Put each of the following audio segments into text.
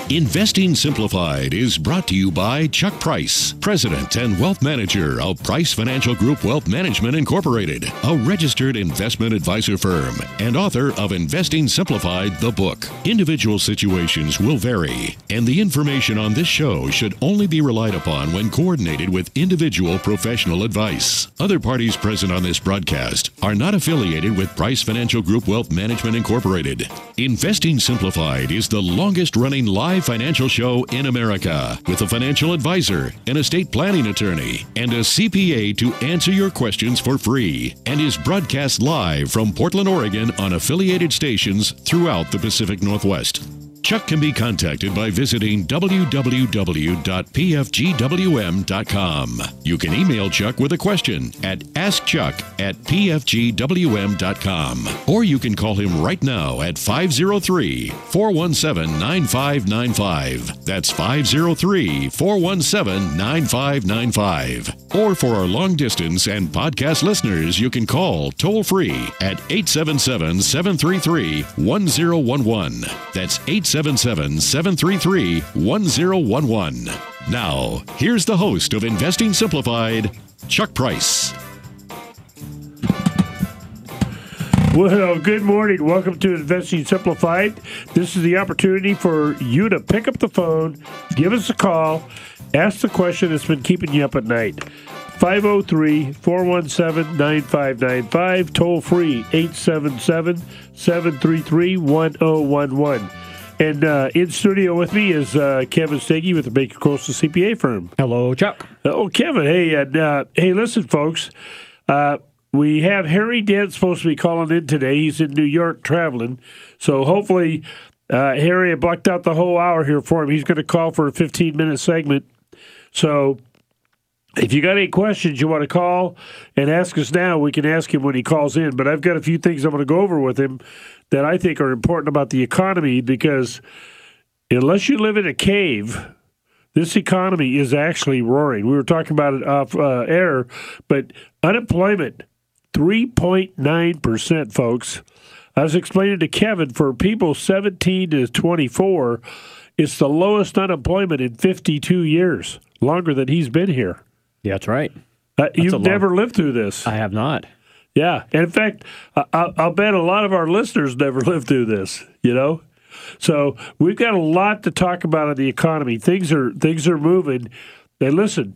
Investing Simplified is brought to you by Chuck Price, President and Wealth Manager of Price Financial Group Wealth Management Incorporated, a registered investment advisor firm, and author of Investing Simplified, the book. Individual situations will vary, and the information on this show should only be relied upon when coordinated with individual professional advice. Other parties present on this broadcast are not affiliated with Price Financial Group Wealth Management Incorporated. Investing Simplified is the longest-running live financial show in America, with a financial advisor, an estate planning attorney, and a CPA to answer your questions for free, and is broadcast live from Portland, Oregon on affiliated stations throughout the Pacific Northwest. Chuck can be contacted by visiting www.pfgwm.com. You can email Chuck with a question at askchuck@pfgwm.com. Or you can call him right now at 503-417-9595. That's 503-417-9595. Or for our long distance and podcast listeners, you can call toll free at 877-733-1011. That's 877-733-1011. Now, here's the host of Investing Simplified, Chuck Price. Well, good morning. Welcome to Investing Simplified. This is the opportunity for you to pick up the phone, give us a call, ask the question that's been keeping you up at night. 503-417-9595, toll free 877-733-1011. And in studio with me is Kevin Steggy with the Baker Coastal CPA firm. Hello, Chuck. Oh, Kevin. Hey, hey, listen, folks. We have Harry Dent supposed to be calling in today. He's in New York traveling. So hopefully, Harry, I blocked out the whole hour here for him. He's going to call for a 15-minute segment. So if you got any questions you want to call and ask us now, we can ask him when he calls in. But I've got a few things I'm going to go over with him that I think are important about the economy, because unless you live in a cave, this economy is actually roaring. We were talking about it off air, but unemployment, 3.9%, folks. I was explaining to Kevin, for people 17 to 24, it's the lowest unemployment in 52 years, longer than he's been here. Yeah, that's right. You've never lived through this. I have not. Yeah. And in fact, I'll bet a lot of our listeners never lived through this, you know? So we've got a lot to talk about in the economy. Things are moving. And listen,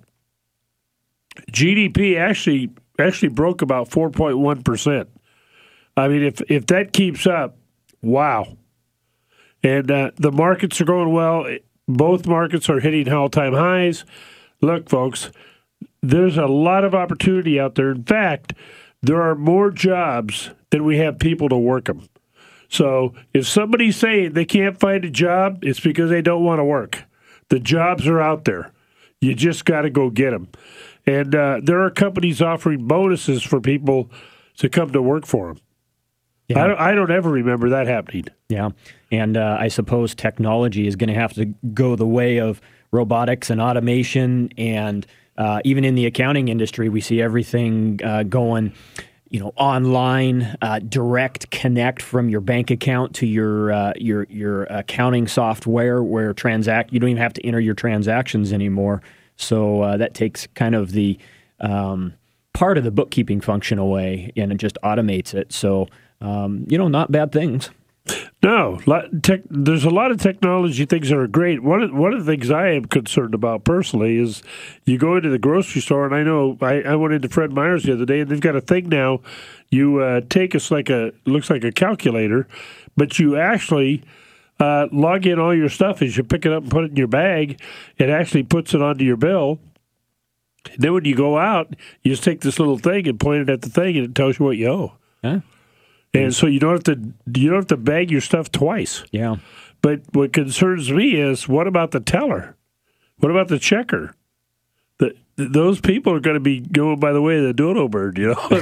GDP actually broke about 4.1%. I mean, if that keeps up, wow. And the markets are going well. Both markets are hitting all-time highs. Look, folks, there's a lot of opportunity out there. In fact, there are more jobs than we have people to work them. So if somebody's saying they can't find a job, it's because they don't want to work. The jobs are out there. You just got to go get them. And there are companies offering bonuses for people to come to work for them. Yeah. I don't ever remember that happening. Yeah, and I suppose technology is going to have to go the way of robotics and automation, and even in the accounting industry, we see everything going, online, direct connect from your bank account to your accounting software, where you don't even have to enter your transactions anymore. So that takes kind of the part of the bookkeeping function away, and it just automates it. So not bad things. No, there's a lot of technology things that are great. One of the things I am concerned about personally is you go into the grocery store, and I know I went into Fred Meyer's the other day, and they've got a thing now. You take looks like a calculator, but you actually log in all your stuff as you pick it up and put it in your bag. It actually puts it onto your bill. And then when you go out, you just take this little thing and point it at the thing, and it tells you what you owe. Huh? And so you don't have to bag your stuff twice. Yeah. But what concerns me is, what about the teller? What about the checker? Those people are going to be going by the way of the dodo bird,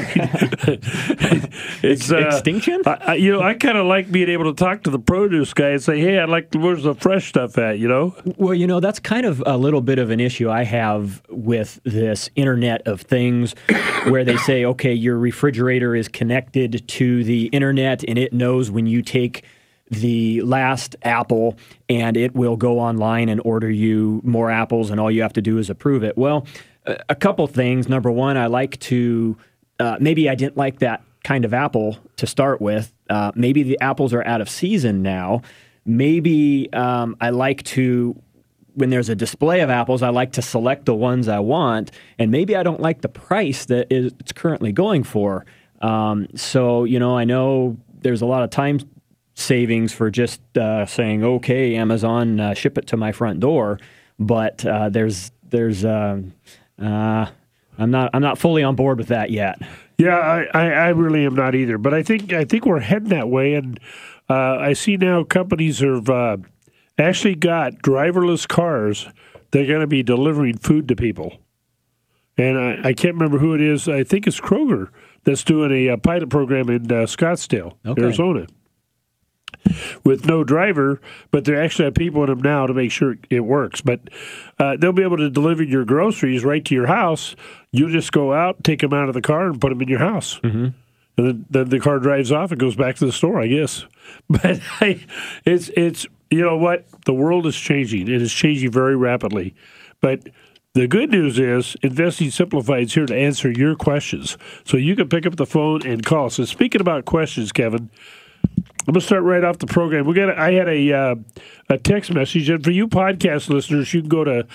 It's extinction. I kind of like being able to talk to the produce guy and say, "Hey, where's the fresh stuff at?" Well, that's kind of a little bit of an issue I have with this Internet of Things, where they say, "Okay, your refrigerator is connected to the internet, and it knows when you take the last apple, and it will go online and order you more apples, and all you have to do is approve it. Well, a couple things. Number one, I like to, maybe I didn't like that kind of apple to start with. Maybe the apples are out of season now. Maybe I like to, when there's a display of apples, I like to select the ones I want, and maybe I don't like the price that it's currently going for. So, I know there's a lot of time savings for just saying, okay, Amazon, ship it to my front door. But I'm not fully on board with that yet. Yeah, I really am not either. But I think we're heading that way, and I see now companies have actually got driverless cars. They're going to be delivering food to people. And I can't remember who it is. I think it's Kroger that's doing a pilot program in Scottsdale, Arizona, with no driver, but they actually have people in them now to make sure it works. But they'll be able to deliver your groceries right to your house. You just go out, take them out of the car, and put them in your house. Mm-hmm. And then the car drives off and goes back to the store, I guess. But it's you know what? The world is changing. It is changing very rapidly. But the good news is Investing Simplified is here to answer your questions. So you can pick up the phone and call. So speaking about questions, Kevin, I'm going to start right off the program. I had a text message, and for you podcast listeners, you can go to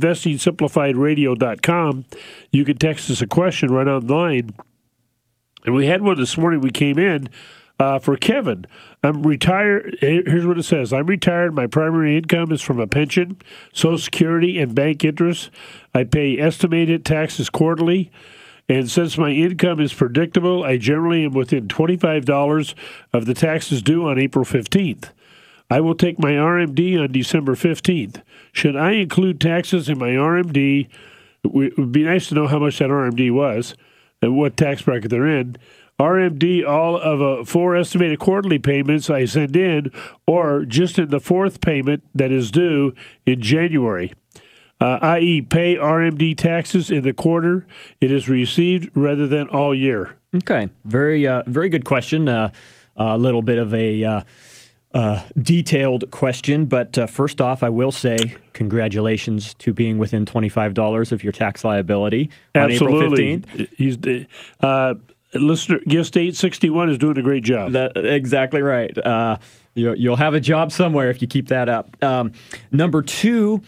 investingsimplifiedradio.com. You can text us a question right online. And we had one this morning. We came in for Kevin. I'm retired. Here's what it says. I'm retired. My primary income is from a pension, Social Security, and bank interest. I pay estimated taxes quarterly. And since my income is predictable, I generally am within $25 of the taxes due on April 15th. I will take my RMD on December 15th. Should I include taxes in my RMD? It would be nice to know how much that RMD was and what tax bracket they're in. RMD, all of 4 estimated quarterly payments I send in, or just in the 4th payment that is due in January. I.e., pay RMD taxes in the quarter it is received rather than all year. Okay, very good question. A little bit of a detailed question, but first off, I will say congratulations to being within $25 of your tax liability on Absolutely. April 15th. Listener, Guest 861 is doing a great job. Exactly right. You'll have a job somewhere if you keep that up. Number 2,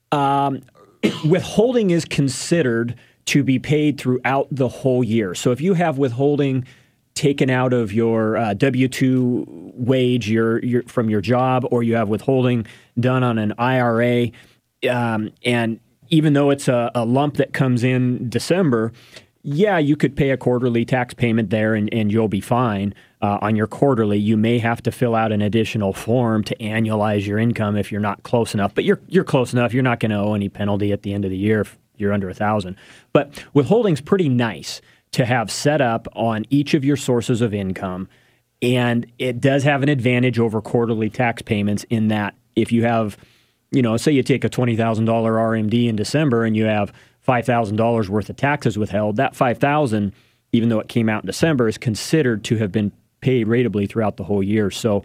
withholding is considered to be paid throughout the whole year. So if you have withholding taken out of your W-2 wage from your job, or you have withholding done on an IRA, and even though it's a lump that comes in December, yeah, you could pay a quarterly tax payment there and you'll be fine. On your quarterly, you may have to fill out an additional form to annualize your income if you're not close enough. But you're close enough. You're not going to owe any penalty at the end of the year if you're under $1,000. But withholding's pretty nice to have set up on each of your sources of income. And it does have an advantage over quarterly tax payments in that if you have, say you take a $20,000 RMD in December and you have $5,000 worth of taxes withheld, that $5,000, even though it came out in December, is considered to have been paid ratably throughout the whole year. So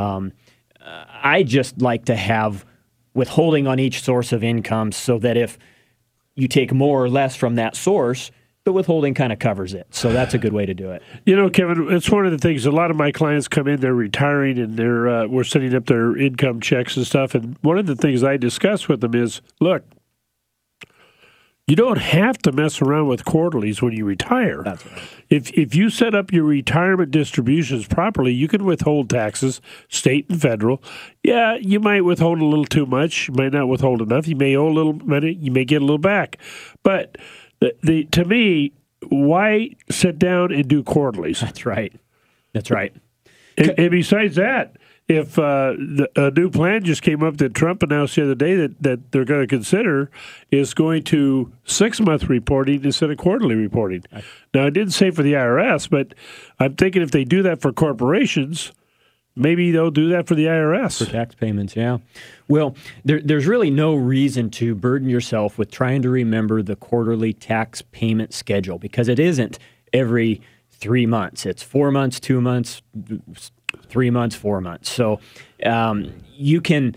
I just like to have withholding on each source of income so that if you take more or less from that source, the withholding kind of covers it. So that's a good way to do it. Kevin, it's one of the things, a lot of my clients come in, they're retiring, and we're setting up their income checks and stuff. And one of the things I discuss with them is, look, you don't have to mess around with quarterlies when you retire. That's right. If you set up your retirement distributions properly, you can withhold taxes, state and federal. Yeah, you might withhold a little too much. You might not withhold enough. You may owe a little money. You may get a little back. But to me, why sit down and do quarterlies? That's right. That's right. And besides that, if a new plan just came up that Trump announced the other day that they're going to consider is going to 6-month reporting instead of quarterly reporting. Now, I didn't say for the IRS, but I'm thinking if they do that for corporations, maybe they'll do that for the IRS. For tax payments, yeah. Well, there's really no reason to burden yourself with trying to remember the quarterly tax payment schedule because it isn't every 3 months. It's 4 months, 2 months, 3 months, 4 months. So you can.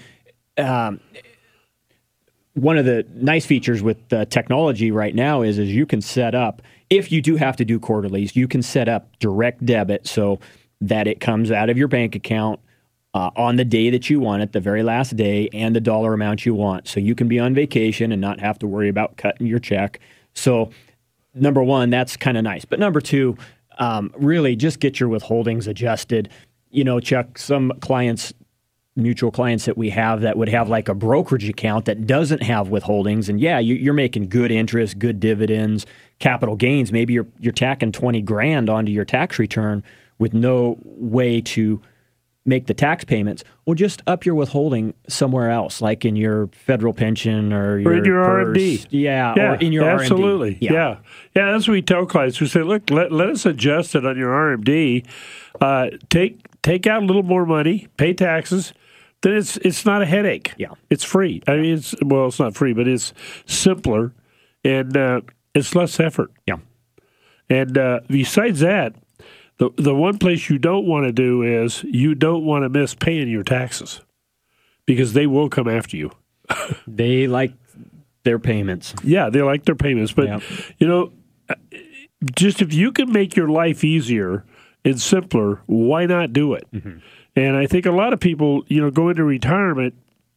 One of the nice features with technology right now is you can set up, if you do have to do quarterlies, you can set up direct debit so that it comes out of your bank account on the day that you want it, the very last day, and the dollar amount you want. So you can be on vacation and not have to worry about cutting your check. So number one, that's kind of nice. But number two, really just get your withholdings adjusted. You know, Chuck, some clients, mutual clients that we have that would have like a brokerage account that doesn't have withholdings, and yeah, you're making good interest, good dividends, capital gains. Maybe you're tacking $20,000 onto your tax return with no way to make the tax payments. Well, just up your withholding somewhere else, like in your federal pension or in your RMD. Yeah, or in your absolutely. RMD. Yeah. That's what we tell clients. We say, look, let us adjust it on your RMD. Take out a little more money, pay taxes. Then it's not a headache. Yeah, it's free. I mean, it's not free, but it's simpler and it's less effort. Yeah, and besides that, the one place you don't want to do is you don't want to miss paying your taxes because they will come after you. They like their payments. Yeah, they like their payments, but you know, just if you can make your life easier and simpler, why not do it? Mm-hmm. And I think a lot of people, you know, go into retirement.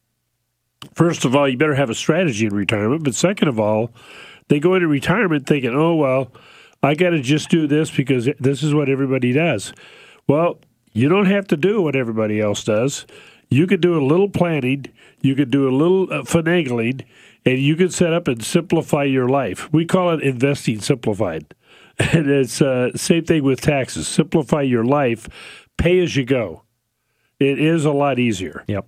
First of all, you better have a strategy in retirement. But second of all, they go into retirement thinking, oh, well, I got to just do this because this is what everybody does. Well, you don't have to do what everybody else does. You could do a little planning. You could do a little finagling, and you can set up and simplify your life. We call it investing simplified. And it's same thing with taxes. Simplify your life. Pay as you go. It is a lot easier. Yep.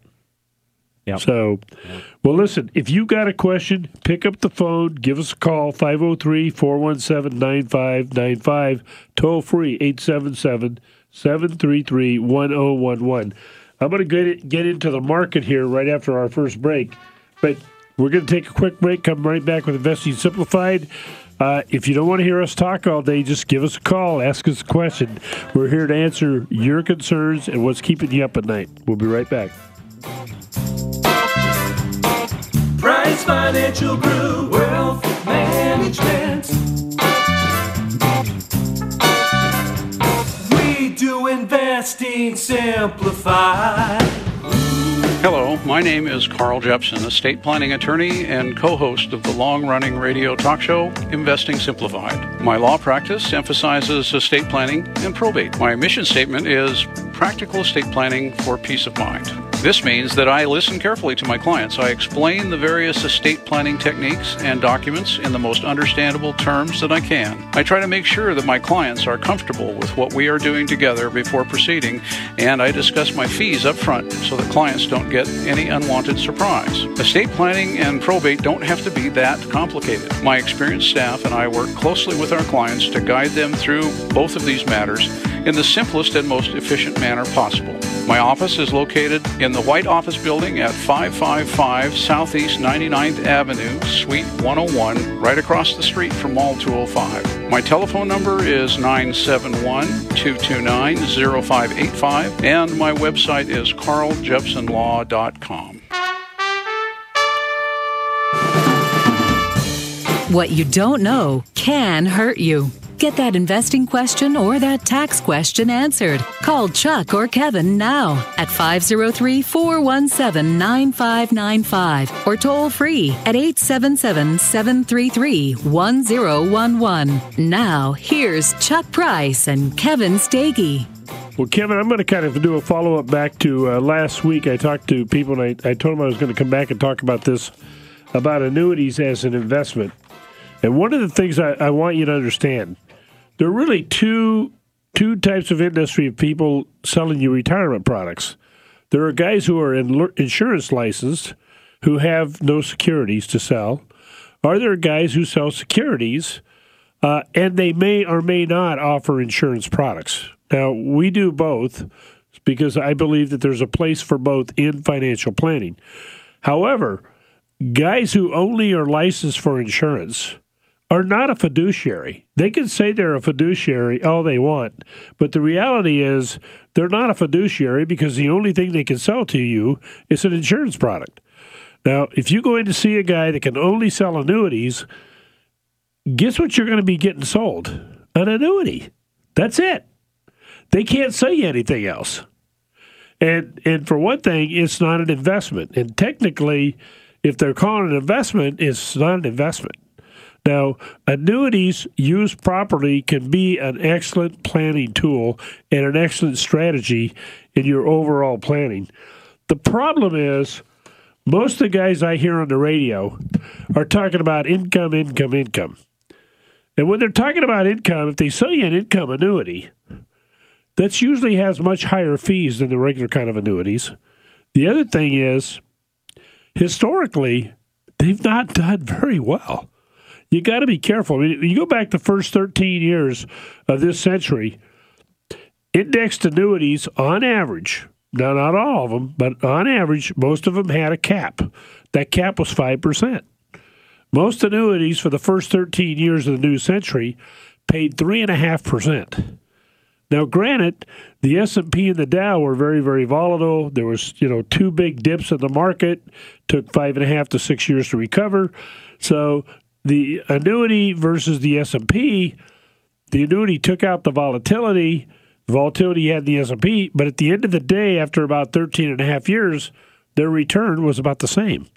So, well, listen, if you got a question, pick up the phone, give us a call, 503-417-9595, toll free, 877-733-1011. I'm going to get into the market here right after our first break, but we're going to take a quick break, come right back with Investing Simplified. If you don't want to hear us talk all day, just give us a call, ask us a question. We're here to answer your concerns and what's keeping you up at night. We'll be right back. Price Financial Group, Wealth Management. We do investing simplified. Hello, my name is Carl Jepson, estate planning attorney and co-host of the long-running radio talk show, Investing Simplified. My law practice emphasizes estate planning and probate. My mission statement is practical estate planning for peace of mind. This means that I listen carefully to my clients. I explain the various estate planning techniques and documents in the most understandable terms that I can. I try to make sure that my clients are comfortable with what we are doing together before proceeding, and I discuss my fees up front so that clients don't get any unwanted surprise. Estate planning and probate don't have to be that complicated. My experienced staff and I work closely with our clients to guide them through both of these matters in the simplest and most efficient manner possible. My office is located in the White Office Building at 555 Southeast 99th Avenue, Suite 101, right across the street from Mall 205. My telephone number is 971-229-0585, and my website is carljepsonlaw.com. What you don't know can hurt you. Get that investing question or that tax question answered. Call Chuck or Kevin now at 503-417-9595 or toll free at 877-733-1011. Now, here's Chuck Price and Kevin Stagey. Well, Kevin, I'm going to kind of do a follow-up back to last week. I talked to people, and I told them I was going to come back and talk about this, about annuities as an investment. And one of the things I want you to understand, there are really two types of industry of people selling you retirement products. There are guys who are insurance licensed who have no securities to sell. Or there are guys who sell securities, and they may or may not offer insurance products. Now, we do both because I believe that there's a place for both in financial planning. However, guys who only are licensed for insurance are not a fiduciary. They can say they're a fiduciary all they want, but the reality is they're not a fiduciary because the only thing they can sell to you is an insurance product. Now, if you go in to see a guy that can only sell annuities, guess what you're going to be getting sold? An annuity. That's it. They can't sell you anything else. And for one thing, it's not an investment. And technically, if they're calling it an investment, it's not an investment. Now, annuities used properly can be an excellent planning tool and an excellent strategy in your overall planning. The problem is most of the guys I hear on the radio are talking about income. And when they're talking about income, if they sell you an income annuity, that usually has much higher fees than the regular kind of annuities. The other thing is, historically, they've not done very well. You got to be careful. I mean, you go back the first 13 years of this century, indexed annuities on average, now not all of them, but on average, most of them had a cap. That cap was 5%. Most annuities for the first 13 years of the new century paid 3.5%. Now, granted, the S&P and the Dow were very, very volatile. There was, two big dips in the market. Took 5.5 to 6 years to recover. So the annuity versus the S&P, the annuity took out the volatility. The volatility you had in the S&P, but at the end of the day, after about 13 and a half years, their return was about the same.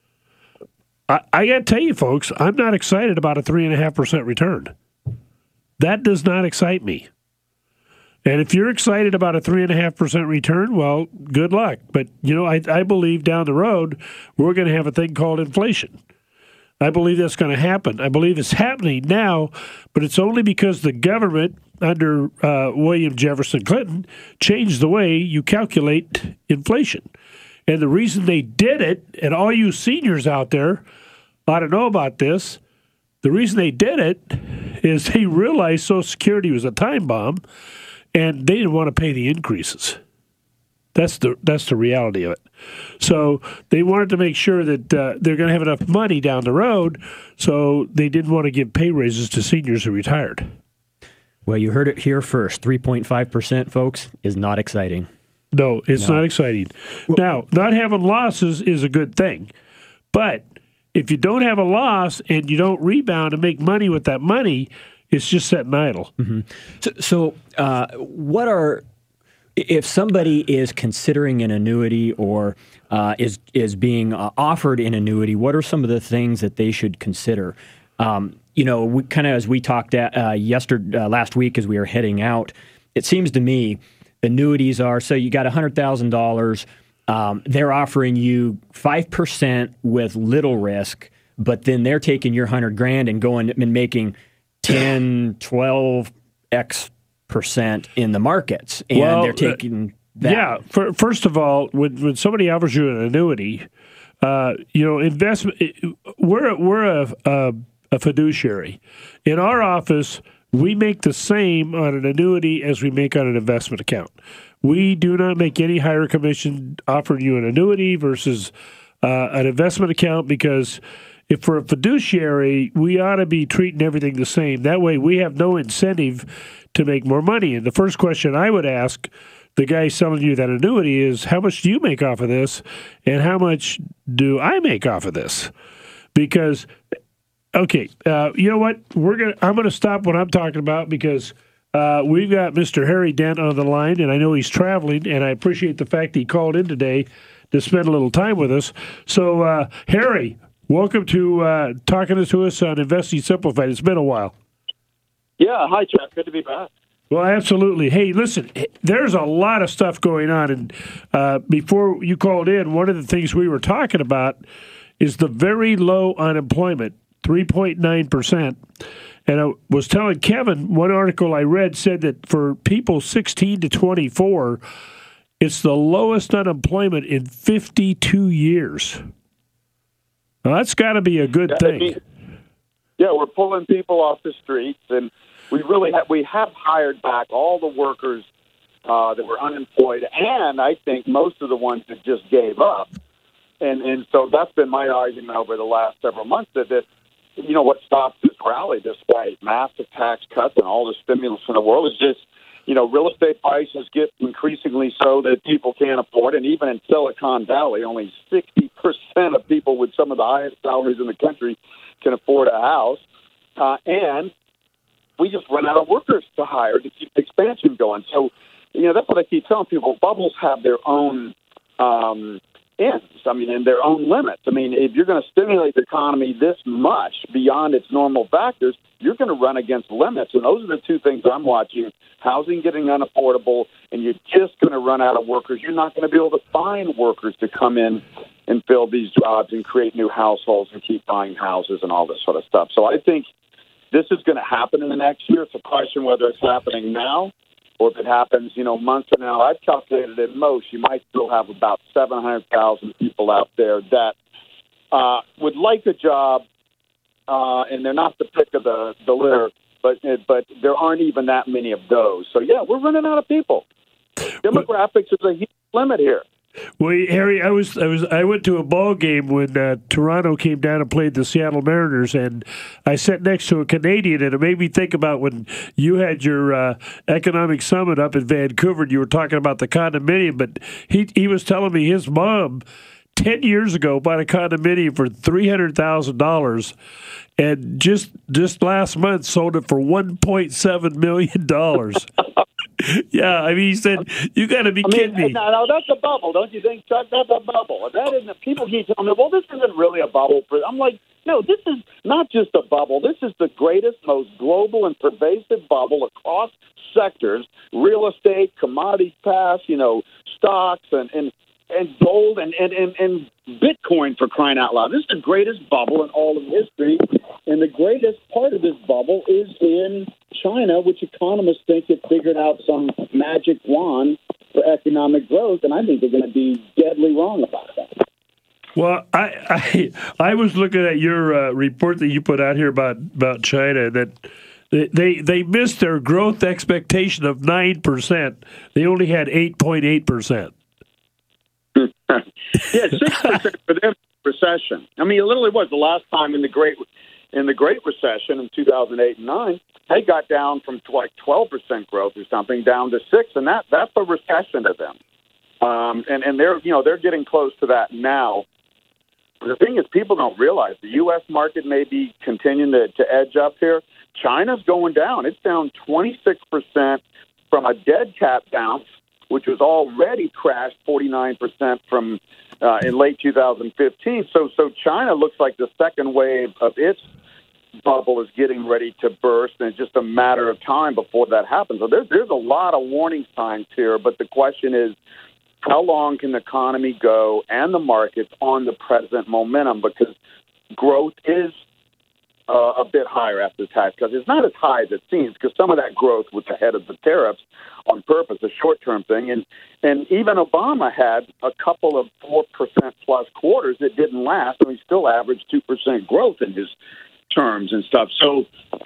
I got to tell you, folks, I'm not excited about a 3.5% return. That does not excite me. And if you're excited about a 3.5% return, well, good luck. But, I believe down the road, we're going to have a thing called inflation. I believe that's going to happen. I believe it's happening now, but it's only because the government under William Jefferson Clinton changed the way you calculate inflation. And the reason they did it, and all you seniors out there ought to know about this, the reason they did it is they realized Social Security was a time bomb, and they didn't want to pay the increases. That's the reality of it. So they wanted to make sure that they're going to have enough money down the road, so they didn't want to give pay raises to seniors who retired. Well, you heard it here first. 3.5%, folks, is not exciting. No, it's not exciting. Now, not having losses is a good thing. But if you don't have a loss and you don't rebound and make money with that money, it's just sitting idle. Mm-hmm. So what are... If somebody is considering an annuity or is being offered an annuity, what are some of the things that they should consider? We kind of, as we talked last week as we were heading out, it seems to me annuities are, so you got $100,000, they're offering you 5% with little risk, but then they're taking your $100,000 and going and making 10, 12x percent in the markets, and they're taking that. Yeah. First of all, when somebody offers you an annuity, investment. We're a fiduciary. In our office, we make the same on an annuity as we make on an investment account. We do not make any higher commission offering you an annuity versus an investment account, because if we're a fiduciary, we ought to be treating everything the same. That way, we have no incentive to make more money. And the first question I would ask the guy selling you that annuity is, how much do you make off of this, and how much do I make off of this? Because, okay, you know what? I'm gonna stop what I'm talking about, because we've got Mr. Harry Dent on the line, and I know he's traveling, and I appreciate the fact he called in today to spend a little time with us. So, Harry, welcome to talking to us on Investing Simplified. It's been a while. Yeah, hi, Chuck. Good to be back. Well, absolutely. Hey, listen, there's a lot of stuff going on. And before you called in, one of the things we were talking about is the very low unemployment, 3.9%. And I was telling Kevin, one article I read said that for people 16 to 24, it's the lowest unemployment in 52 years. Now, that's got to be a good thing. Yeah, we're pulling people off the streets, and we have hired back all the workers that were unemployed, and I think most of the ones that just gave up. And so that's been my argument over the last several months, that what stops this rally, despite massive tax cuts and all the stimulus in the world, is just, real estate prices get increasingly so that people can't afford it. And even in Silicon Valley, only 60% of people with some of the highest salaries in the country can afford a house. And we just run out of workers to hire to keep the expansion going. So, that's what I keep telling people. Bubbles have their own ends, and their own limits. If you're going to stimulate the economy this much beyond its normal factors, you're going to run against limits. And those are the two things I'm watching: housing getting unaffordable, and you're just going to run out of workers. You're not going to be able to find workers to come in and fill these jobs and create new households and keep buying houses and all this sort of stuff. So I think this is going to happen in the next year. It's a question whether it's happening now or if it happens, months from now. I've calculated at most you might still have about 700,000 people out there that would like a job, and they're not the pick of the litter, but there aren't even that many of those. So, yeah, we're running out of people. Demographics is a huge limit here. Well, Harry, I went to a ball game when Toronto came down and played the Seattle Mariners, and I sat next to a Canadian, and it made me think about when you had your economic summit up in Vancouver, and you were talking about the condominium, but he was telling me his mom 10 years ago bought a condominium for $300,000 and just last month sold it for $1.7 million. Yeah, he said, you got to be kidding me. No, that's a bubble, don't you think, Chuck? That's a bubble. That isn't. People keep telling me, well, this isn't really a bubble. I'm like, no, this is not just a bubble. This is the greatest, most global and pervasive bubble across sectors: real estate, commodities, stocks, and gold and Bitcoin, for crying out loud. This is the greatest bubble in all of history, and the greatest part of this bubble is in China, which economists think it figured out some magic wand for economic growth, and I think they're going to be deadly wrong about that. Well, I was looking at your report that you put out here about China, that they missed their growth expectation of 9%. They only had 8.8%. Yeah, 6% for them recession. It literally was the last time in the Great Recession in 2008 and 9. They got down from like 12% growth or something down to 6%, and that's a recession to them. And they're getting close to that now. The thing is, people don't realize the U.S. market may be continuing to edge up here. China's going down. It's down 26% from a dead cat bounce, which was already crashed 49% from in late 2015. So China looks like the second wave of its bubble is getting ready to burst, and it's just a matter of time before that happens. So there's a lot of warning signs here, but the question is, how long can the economy go and the markets on the present momentum? Because growth is a bit higher after the tax cuts. It's not as high as it seems, because some of that growth was ahead of the tariffs on purpose, a short-term thing. And even Obama had a couple of 4% plus quarters that didn't last, and he still averaged 2% growth in his terms and stuff. So,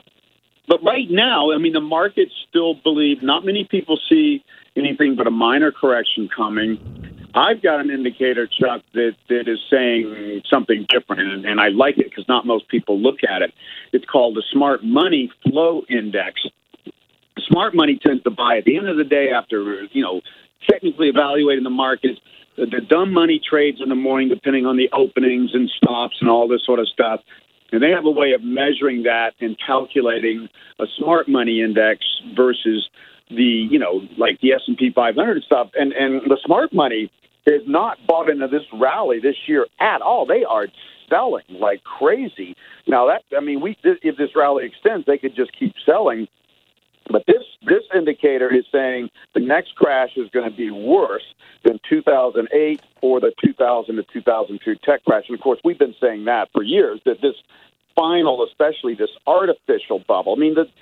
but right now, the markets still believe, not many people see anything but a minor correction coming. I've got an indicator, Chuck, that is saying something different, and I like it because not most people look at it. It's called the Smart Money Flow Index. Smart money tends to buy at the end of the day after, technically evaluating the markets. The dumb money trades in the morning depending on the openings and stops and all this sort of stuff. And they have a way of measuring that and calculating a smart money index versus the, like the S&P 500 and stuff. And the smart money is not bought into this rally this year at all. They are selling like crazy. Now, if this rally extends, they could just keep selling. But this indicator is saying the next crash is going to be worse than 2008 or the 2000 to 2002 tech crash. And, of course, we've been saying that for years, that this final, especially this artificial bubble.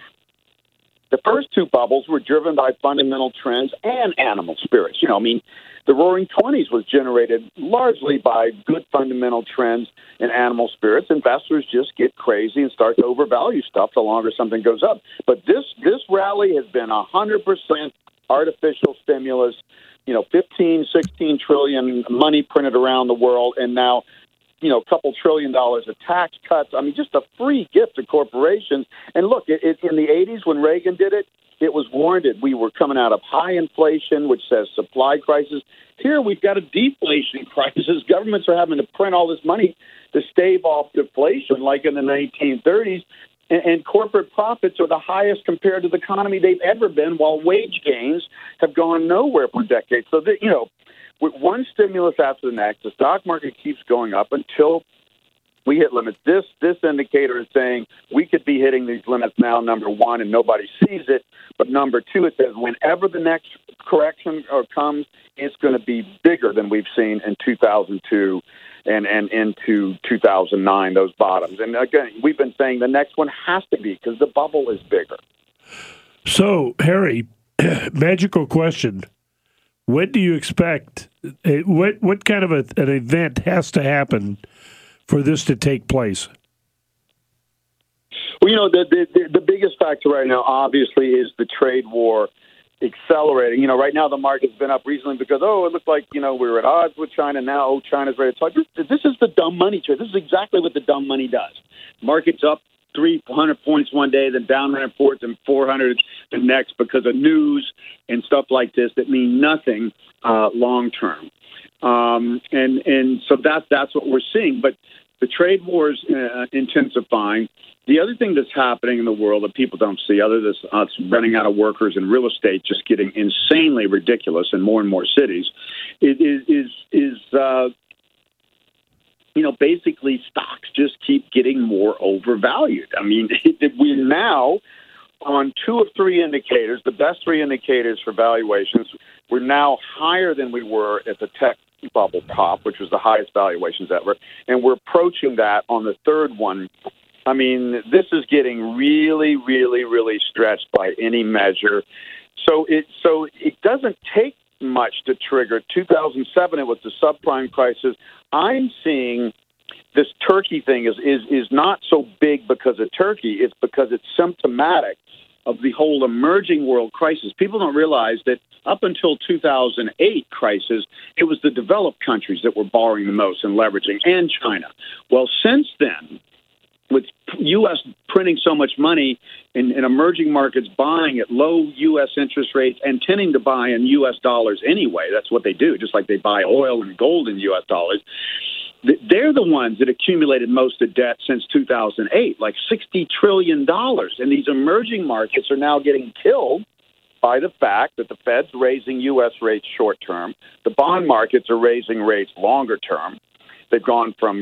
The first two bubbles were driven by fundamental trends and animal spirits. The Roaring '20s was generated largely by good fundamental trends and animal spirits. Investors just get crazy and start to overvalue stuff the longer something goes up. But this rally has been 100% artificial stimulus, 15, 16 trillion money printed around the world. And now a couple $1 trillion of tax cuts. I mean, just a free gift to corporations. And look, in the 80s when Reagan did it, it was warranted. We were coming out of high inflation, which says supply crisis. Here we've got a deflation crisis. Governments are having to print all this money to stave off deflation like in the 1930s. And corporate profits are the highest compared to the economy they've ever been, while wage gains have gone nowhere for decades. So, with one stimulus after the next, the stock market keeps going up until we hit limits. This indicator is saying we could be hitting these limits now, number one, and nobody sees it. But number two, it says whenever the next correction comes, it's going to be bigger than we've seen in 2002 and into 2009, those bottoms. And again, we've been saying the next one has to be because the bubble is bigger. So, Harry, magical question. When do you expect, what kind of an event has to happen for this to take place? Well, the biggest factor right now, obviously, is the trade war accelerating. Right now the market's been up recently because, it looked like, we were at odds with China. Now, China's ready to talk. This is the dumb money trade. This is exactly what the dumb money does. Market's up 300 points one day, then down 100 and 400 the next because of news and stuff like this that mean nothing long term. And so that's what we're seeing. But the trade war is intensifying. The other thing that's happening in the world that people don't see, other than us running out of workers and real estate just getting insanely ridiculous in more and more cities, basically stocks just keep getting more overvalued. I mean, we're now on two of three indicators, the best three indicators for valuations. We're now higher than we were at the tech bubble top, which was the highest valuations ever, and we're approaching that on the third one. I mean, this is getting really, really, really stretched by any measure. So it doesn't take much to trigger. 2007, it was the subprime crisis. I'm seeing this Turkey thing is not so big because of Turkey. It's because it's symptomatic of the whole emerging world crisis. People don't realize that up until 2008 crisis, it was the developed countries that were borrowing the most and leveraging, and China. Well, since then, with U.S. printing so much money in emerging markets buying at low U.S. interest rates and tending to buy in U.S. dollars anyway, that's what they do, just like they buy oil and gold in U.S. dollars, they're the ones that accumulated most of debt since 2008, like $60 trillion. And these emerging markets are now getting killed by the fact that the Fed's raising U.S. rates short term. The bond markets are raising rates longer term. They've gone from,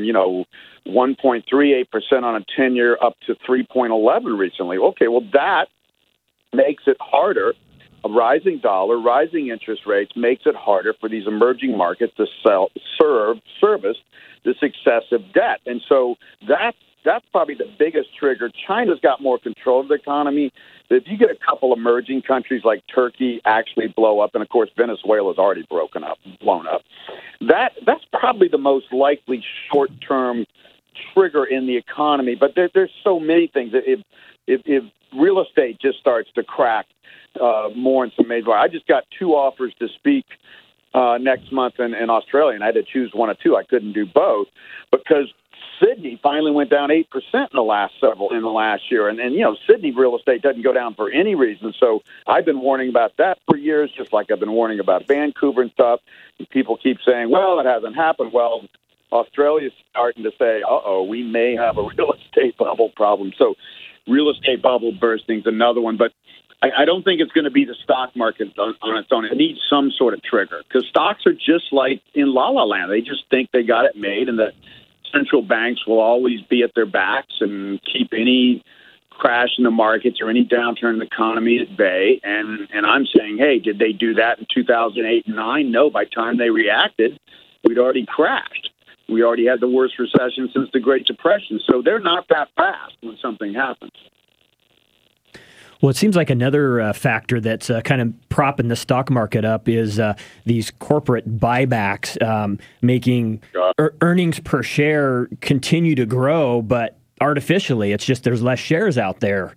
1.38% on a 10-year up to 3.11 recently. Okay, well, that makes it harder. A rising dollar, rising interest rates makes it harder for these emerging markets to service this excessive debt. And so that's probably the biggest trigger. China's got more control of the economy. If you get a couple emerging countries like Turkey actually blow up, and of course Venezuela's already blown up, that's probably the most likely short-term trigger in the economy. But there's so many things. If real estate just starts to crack more in some major, I just got 2 offers to speak next month in Australia, and I had to choose one of 2. I couldn't do both because Sydney finally went down 8% in the last year, and Sydney real estate doesn't go down for any reason. So I've been warning about that for years, just like I've been warning about Vancouver and stuff. And people keep saying, "Well, it hasn't happened." Well, Australia's starting to say, we may have a real estate bubble problem. So real estate bubble bursting is another one, but I don't think it's going to be the stock market on its own. It needs some sort of trigger because stocks are just like in La La Land. They just think they got it made and that central banks will always be at their backs and keep any crash in the markets or any downturn in the economy at bay. And I'm saying, hey, did they do that in 2008 and 2009? No, by the time they reacted, we'd already crashed. We already had the worst recession since the Great Depression. So they're not that fast when something happens. Well, it seems like another factor that's kind of propping the stock market up is these corporate buybacks making earnings per share continue to grow, but artificially, it's just there's less shares out there.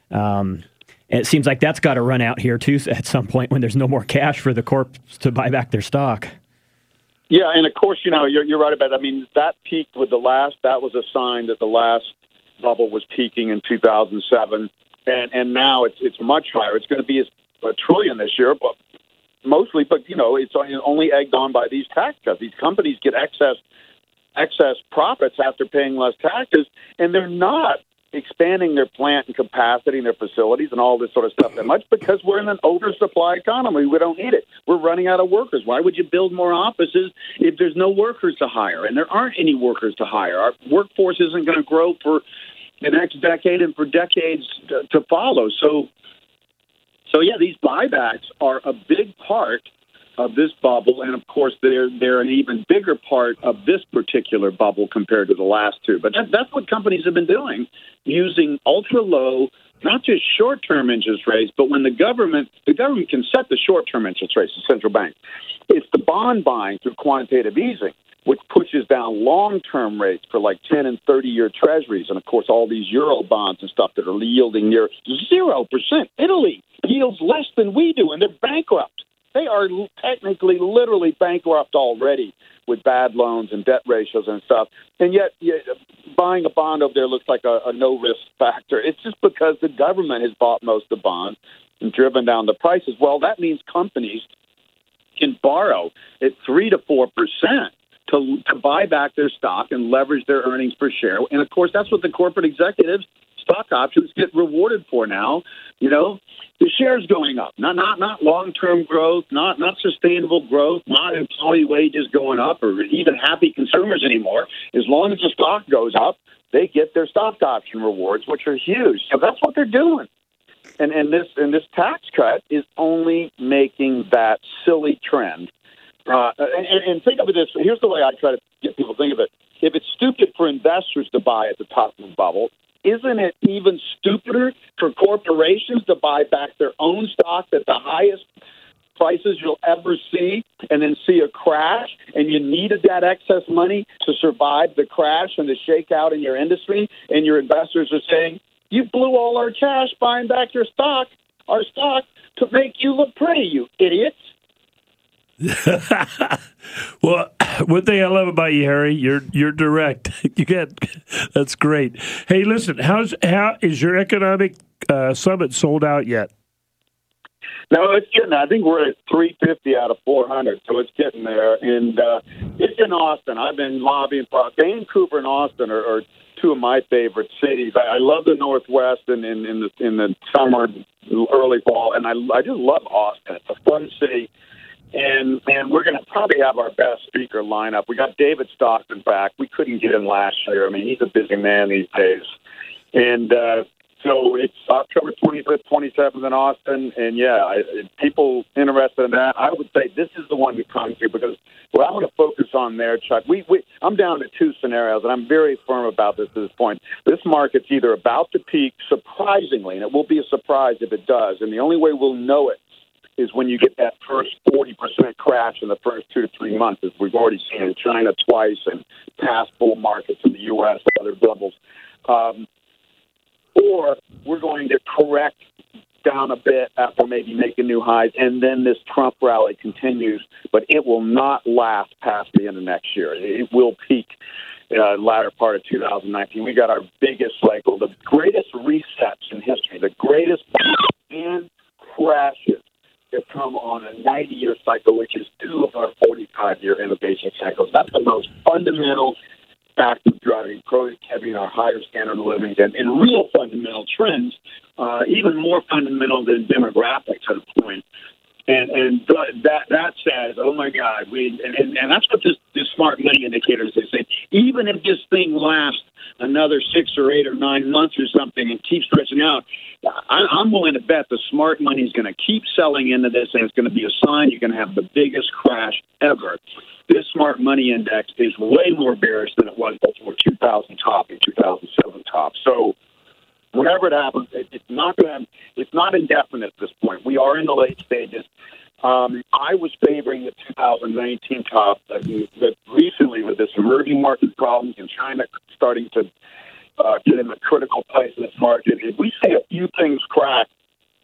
It seems like that's got to run out here, too, at some point when there's no more cash for the corps to buy back their stock. Yeah, and of course, you're right about it. I mean, that peaked with that was a sign that the last bubble was peaking in 2007, and now it's much higher. It's going to be a trillion this year, but it's only egged on by these tax cuts. These companies get excess profits after paying less taxes, and they're not expanding their plant and capacity and their facilities and all this sort of stuff that much because we're in an oversupply economy. We don't need it. We're running out of workers. Why would you build more offices if there's no workers to hire? And there aren't any workers to hire. Our workforce isn't going to grow for the next decade and for decades to follow. So yeah, these buybacks are a big part of this bubble, and of course they're an even bigger part of this particular bubble compared to the last two. But that's what companies have been doing, using ultra low, not just short-term interest rates, but when the government can set the short-term interest rates, the central bank. It's the bond buying through quantitative easing, which pushes down long-term rates for like 10 and 30-year treasuries, and of course all these euro bonds and stuff that are yielding near 0%. Italy yields less than we do, and they're bankrupt. They are technically, literally bankrupt already with bad loans and debt ratios and stuff. And yet buying a bond over there looks like a no-risk factor. It's just because the government has bought most of the bonds and driven down the prices. Well, that means companies can borrow at 3 to 4% to buy back their stock and leverage their earnings per share. And, of course, that's what the corporate executives' stock options get rewarded for now. The shares going up, not long-term growth, not sustainable growth, not employee wages going up or even happy consumers anymore. As long as the stock goes up, they get their stock option rewards, which are huge. So that's what they're doing. And this tax cut is only making that silly trend. And think of it this way. Here's the way I try to get people to think of it. If it's stupid for investors to buy at the top of the bubble, isn't it even stupider for corporations to buy back their own stock at the highest prices you'll ever see and then see a crash, and you needed that excess money to survive the crash and the shakeout in your industry, and your investors are saying, you blew all our cash buying back our stock, to make you look pretty, you idiots. Well, one thing I love about you, Harry, you're direct. That's great. Hey, listen, how is your economic summit sold out yet? No, it's getting. I think we're at 350 out of 400, so it's getting there. And it's in Austin. I've been lobbying for Vancouver and Austin are two of my favorite cities. I love the Northwest and in the summer, early fall, and I just love Austin. It's a fun city. And we're going to probably have our best speaker lineup. We got David Stockton back. We couldn't get him last year. I mean, he's a busy man these days. And so it's October 25th, 27th in Austin. And, people interested in that, I would say this is the one to come to because what I want to focus on there, Chuck, I'm down to two scenarios, and I'm very firm about this at this point. This market's either about to peak, surprisingly, and it will be a surprise if it does. And the only way we'll know it is when you get that first 40% crash in the first 2 to 3 months, as we've already seen in China twice and past bull markets in the U.S. and other bubbles. Or we're going to correct down a bit after maybe making new highs, and then this Trump rally continues, but it will not last past the end of next year. It will peak latter part of 2019. We got our biggest cycle, the greatest resets in history, the greatest and crashes have come on a 90-year cycle, which is 2 of our 45-year innovation cycles. That's the most fundamental factor driving productivity and our higher standard of living and real fundamental trends, even more fundamental than demographics at a point. And that says, oh my God, and that's what this smart money indicators they say. Even if this thing lasts another 6 or 8 or 9 months or something and keeps stretching out, I'm willing to bet the smart money is going to keep selling into this, and it's going to be a sign you're going to have the biggest crash ever. This smart money index is way more bearish than it was before 2000 top and 2007 top. So whenever it happens, it's not indefinite at this point. We are in the late stages. I was favoring the 2019 top that recently with this emerging market problems in China starting to get in a critical place in this market. If we see a few things crack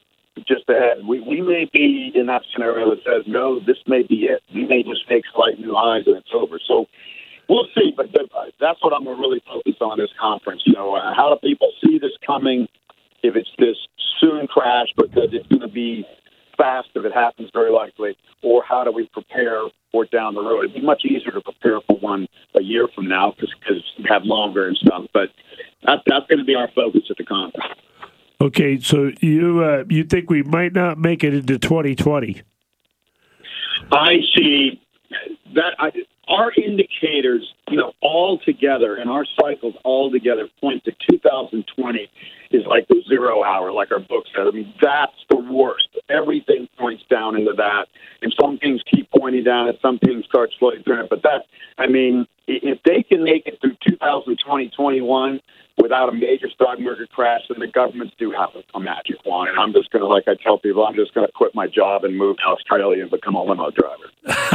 just ahead. We may be in that scenario that says, no, this may be it. We may just make slight new highs and it's over. So we'll see, but that's what I'm going to really focus on this conference. How do people see this coming? If it's this soon crash because it's going to be fast if it happens, very likely, or how do we prepare for it down the road? It'd be much easier to prepare for one a year from now because you have longer and stuff. But that's going to be our focus at the conference. Okay, so you think we might not make it into 2020? I see that our indicators, all together, and our cycles all together point to 2020 is like the 0 hour, like our book said. I mean, that's the worst. Everything points down into that, and some things keep pointing down, and some things start slowing down. But if they can make it through 2020, 21 without a major stock market crash, then the governments do have a magic wand. And I'm just going to, like I tell people, I'm just going to quit my job and move to Australia and become a limo driver.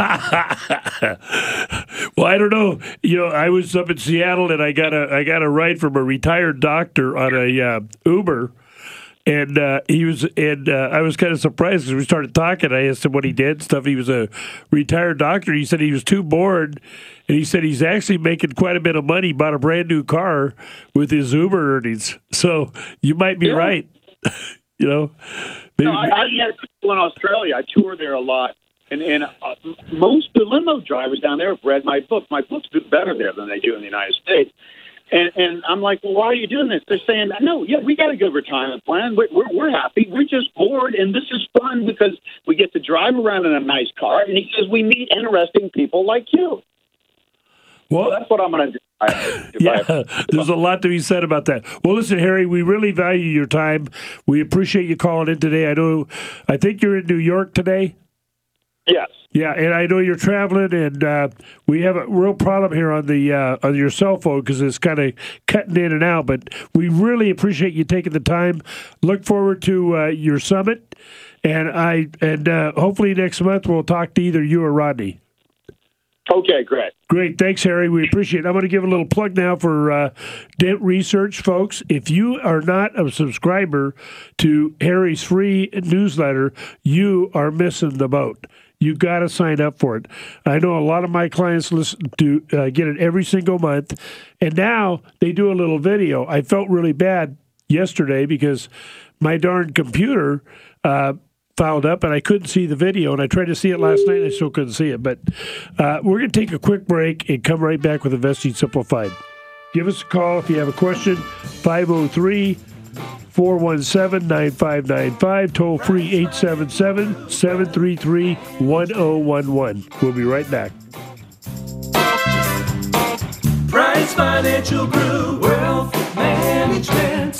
Well, I don't know. I was up in Seattle and I got a ride from a retired doctor on a Uber. And I was kind of surprised because we started talking. I asked him what he did and stuff. He was a retired doctor. He said he was too bored, and he said he's actually making quite a bit of money. Bought a brand new car with his Uber earnings. So you might be right. Maybe. I had people in Australia. I tour there a lot, and most of the limo drivers down there have read my book. My books do better there than they do in the United States. And I'm like, well, why are you doing this? They're saying, no, we got a good retirement plan. We're happy. We're just bored, and this is fun because we get to drive around in a nice car. And he says we meet interesting people like you. Well, that's what I'm going to do. Yeah, there's a lot to be said about that. Well, listen, Harry, we really value your time. We appreciate you calling in today. I think you're in New York today. Yes. Yeah, and I know you're traveling, and we have a real problem here on your cell phone because it's kind of cutting in and out. But we really appreciate you taking the time. Look forward to your summit, and hopefully next month we'll talk to either you or Rodney. Okay, great. Great. Thanks, Harry. We appreciate it. I'm going to give a little plug now for Dent Research, folks. If you are not a subscriber to Harry's free newsletter, you are missing the boat. You got to sign up for it. I know a lot of my clients listen to get it every single month, and now they do a little video. I felt really bad yesterday because my darn computer fouled up, and I couldn't see the video, and I tried to see it last night, and I still couldn't see it. But we're going to take a quick break and come right back with Investing Simplified. Give us a call if you have a question, 503-417-9595, toll free 877-733-1011. We'll be right back. Price Financial Group, Wealth Management.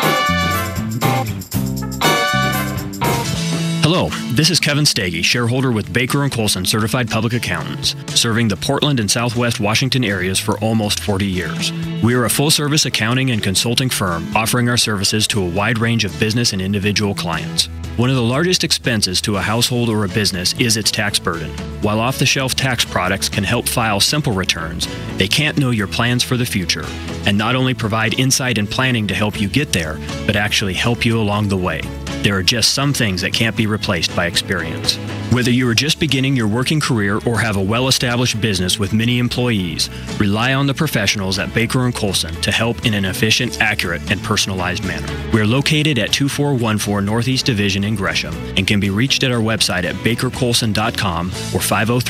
Hello, this is Kevin Stege, shareholder with Baker & Colson Certified Public Accountants, serving the Portland and Southwest Washington areas for almost 40 years. We are a full-service accounting and consulting firm offering our services to a wide range of business and individual clients. One of the largest expenses to a household or a business is its tax burden. While off-the-shelf tax products can help file simple returns, they can't know your plans for the future and not only provide insight and planning to help you get there, but actually help you along the way. There are just some things that can't be replaced by experience. Whether you are just beginning your working career or have a well-established business with many employees, rely on the professionals at Baker & Colson to help in an efficient, accurate, and personalized manner. We are located at 2414 Northeast Division in Gresham and can be reached at our website at bakercolson.com or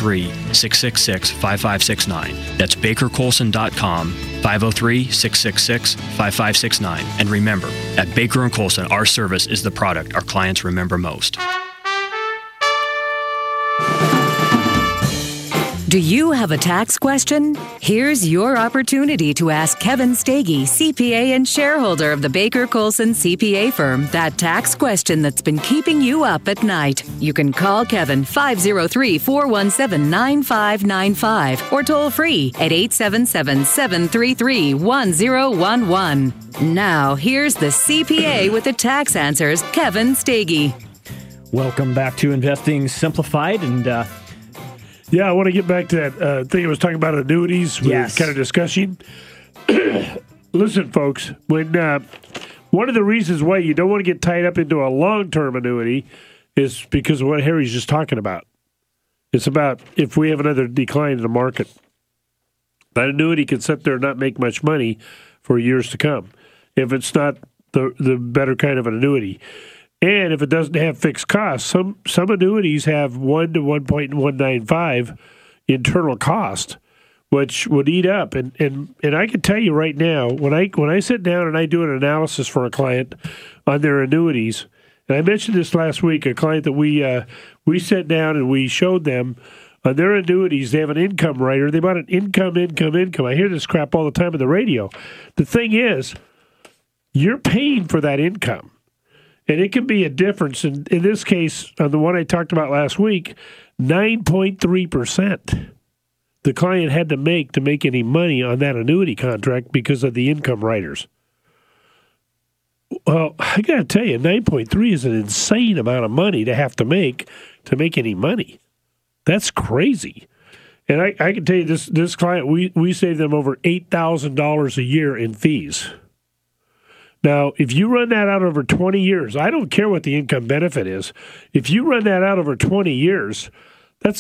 503-666-5569. That's bakercolson.com, 503-666-5569. And remember, at Baker & Colson, our service is the product our clients remember most. Do you have a tax question? Here's your opportunity to ask Kevin Stege, CPA and shareholder of the Baker Colson CPA firm, that tax question that's been keeping you up at night. You can call Kevin 503-417-9595 or toll free at 877-733-1011. Now, here's the CPA with the tax answers, Kevin Stege. Welcome back to Investing Simplified, and I want to get back to that thing I was talking about, annuities. We were kind of discussing. Listen, folks, when one of the reasons why you don't want to get tied up into a long-term annuity is because of what Harry's just talking about. It's about if we have another decline in the market, that annuity can sit there and not make much money for years to come if it's not the better kind of an annuity. And if it doesn't have fixed costs, some annuities have 1 to 1.195 internal cost, which would eat up. And I can tell you right now, when I sit down and I do an analysis for a client on their annuities, and I mentioned this last week, a client that we sat down and we showed them on their annuities, they have an income rider. They bought an income. I hear this crap all the time on the radio. The thing is, you're paying for that income. And it can be a difference. In this case, on the one I talked about last week, 9.3% the client had to make any money on that annuity contract because of the income riders. Well, I got to tell you, 9.3 is an insane amount of money to have to make any money. That's crazy. And I can tell you, this client, we saved them over $8,000 a year in fees. Now, if you run that out over 20 years, I don't care what the income benefit is. If you run that out over 20 years, that's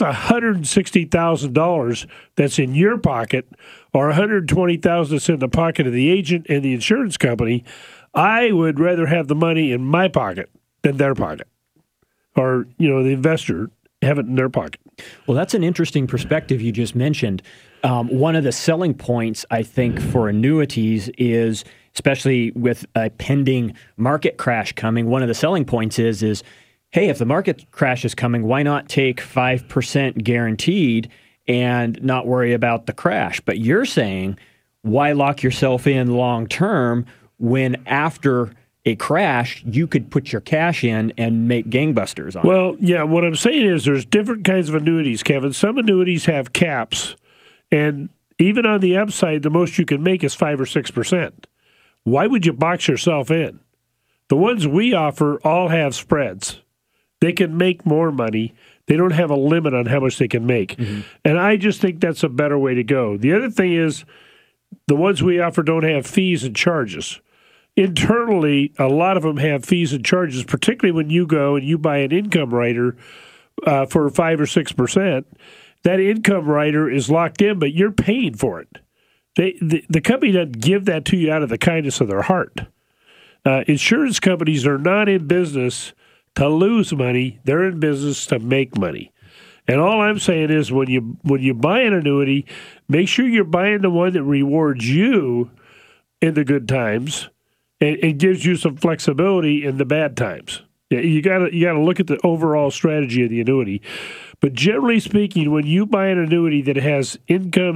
$160,000 that's in your pocket, or $120,000 that's in the pocket of the agent and the insurance company. I would rather have the money in my pocket than their pocket, or the investor have it in their pocket. Well, that's an interesting perspective you just mentioned. One of the selling points, I think, for annuities is, especially with a pending market crash coming, one of the selling points is, hey, if the market crash is coming, why not take 5% guaranteed and not worry about the crash? But you're saying, why lock yourself in long term when after a crash, you could put your cash in and make gangbusters on it? Well, yeah, what I'm saying is there's different kinds of annuities, Kevin. Some annuities have caps, and even on the upside, the most you can make is 5 or 6%. Why would you box yourself in? The ones we offer all have spreads. They can make more money. They don't have a limit on how much they can make. Mm-hmm. And I just think that's a better way to go. The other thing is the ones we offer don't have fees and charges. Internally, a lot of them have fees and charges, particularly when you go and you buy an income rider for 5 or 6%. That income rider is locked in, but you're paying for it. The company doesn't give that to you out of the kindness of their heart. Insurance companies are not in business to lose money. They're in business to make money. And all I'm saying is when you buy an annuity, make sure you're buying the one that rewards you in the good times and gives you some flexibility in the bad times. You gotta look at the overall strategy of the annuity. But generally speaking, when you buy an annuity that has income,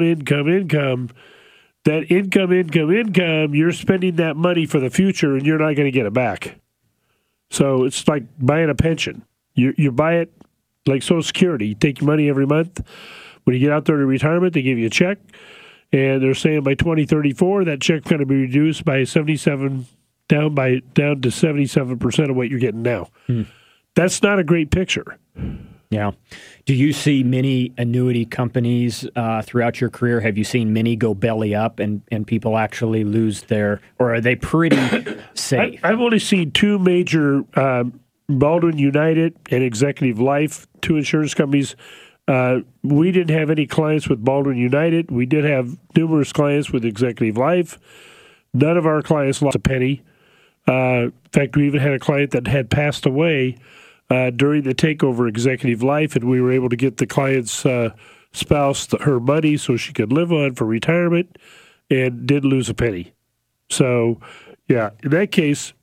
that income, you're spending that money for the future, and you're not going to get it back. So it's like buying a pension. You buy it like Social Security. You take your money every month. When you get out there to retirement, they give you a check, and they're saying by 2034 that check's going to be reduced by 77 down to 77% of what you're getting now. That's not a great picture. Yeah. Do you see many annuity companies throughout your career? Have you seen many go belly up and people actually lose or are they pretty safe? I've only seen two major, Baldwin United and Executive Life, two insurance companies. We didn't have any clients with Baldwin United. We did have numerous clients with Executive Life. None of our clients lost a penny. In fact, we even had a client that had passed away during the takeover Executive Life, and we were able to get the client's spouse her money so she could live on for retirement and didn't lose a penny. So, yeah, in that case,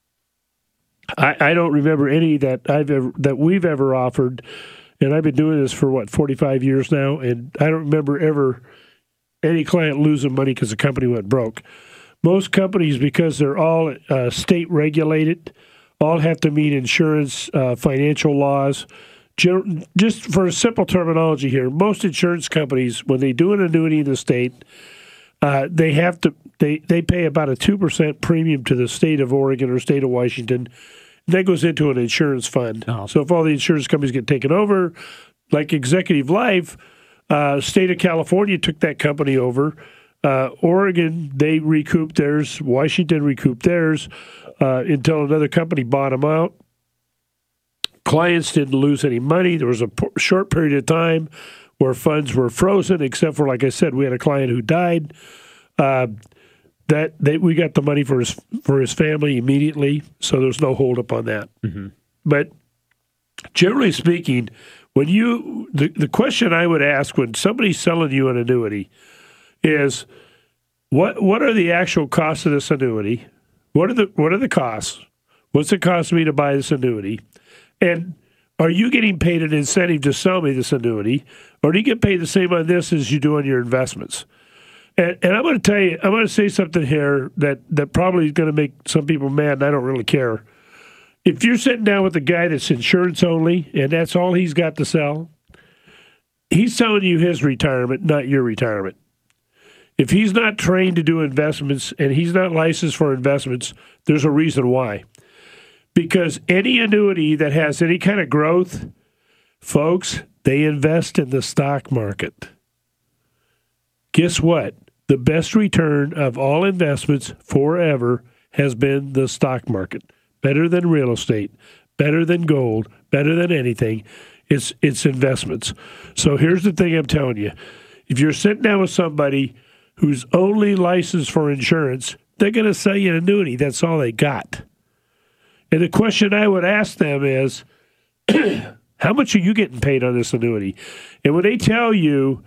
I don't remember any that we've ever offered, and I've been doing this for, 45 years now, and I don't remember ever any client losing money because the company went broke. Most companies, because they're all state regulated, all have to meet insurance, financial laws. Just for a simple terminology here, most insurance companies, when they do an annuity in the state, they pay about a 2% premium to the state of Oregon or state of Washington. That goes into an insurance fund. Oh. So if all the insurance companies get taken over, like Executive Life, state of California took that company over. Oregon, they recouped theirs. Washington recouped theirs until another company bought them out. Clients didn't lose any money. There was a short period of time where funds were frozen, except for, like I said, we had a client who died. We got the money for his family immediately, so there's no holdup on that. Mm-hmm. But generally speaking, when the question I would ask when somebody's selling you an annuity is, what are the actual costs of this annuity? What are the costs? What's it cost me to buy this annuity? And are you getting paid an incentive to sell me this annuity, or do you get paid the same on this as you do on your investments? And I'm going to tell you, I'm going to say something here that probably is going to make some people mad, and I don't really care. If you're sitting down with a guy that's insurance only, and that's all he's got to sell, he's selling you his retirement, not your retirement. If he's not trained to do investments and he's not licensed for investments, there's a reason why. Because any annuity that has any kind of growth, folks, they invest in the stock market. Guess what? The best return of all investments forever has been the stock market. Better than real estate, better than gold, better than anything. It's investments. So here's the thing I'm telling you. If you're sitting down with somebody who's only licensed for insurance, they're going to sell you an annuity. That's all they got. And the question I would ask them is, how much are you getting paid on this annuity? And when they tell you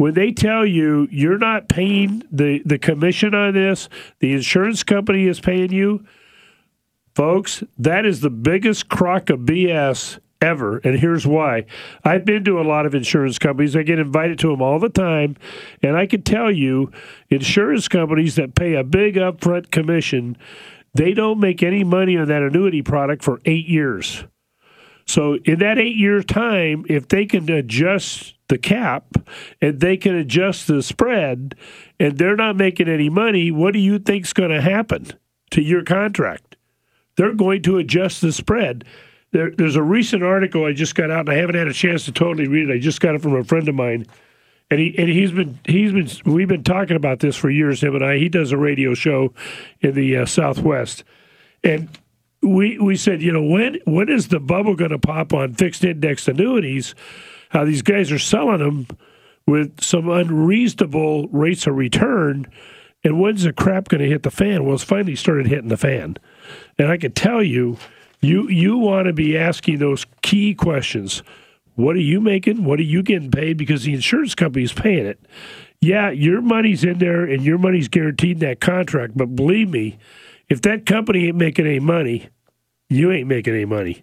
you're not paying the commission on this, the insurance company is paying you, folks, that is the biggest crock of BS ever. And here's why. I've been to a lot of insurance companies. I get invited to them all the time. And I can tell you, insurance companies that pay a big upfront commission, they don't make any money on that annuity product for 8 years. So in that 8-year time, if they can adjust the cap and they can adjust the spread and they're not making any money, what do you think's going to happen to your contract? They're going to adjust the spread. There's a recent article I just got out, and I haven't had a chance to totally read it. I just got it from a friend of mine, and we've been talking about this for years. Him and I. He does a radio show in the Southwest, and we said, when is the bubble going to pop on fixed index annuities? How these guys are selling them with some unreasonable rates of return, and when's the crap going to hit the fan? Well, it's finally started hitting the fan, and I can tell you. You want to be asking those key questions. What are you making? What are you getting paid? Because the insurance company is paying it. Yeah, your money's in there and your money's guaranteed in that contract. But believe me, if that company ain't making any money, you ain't making any money.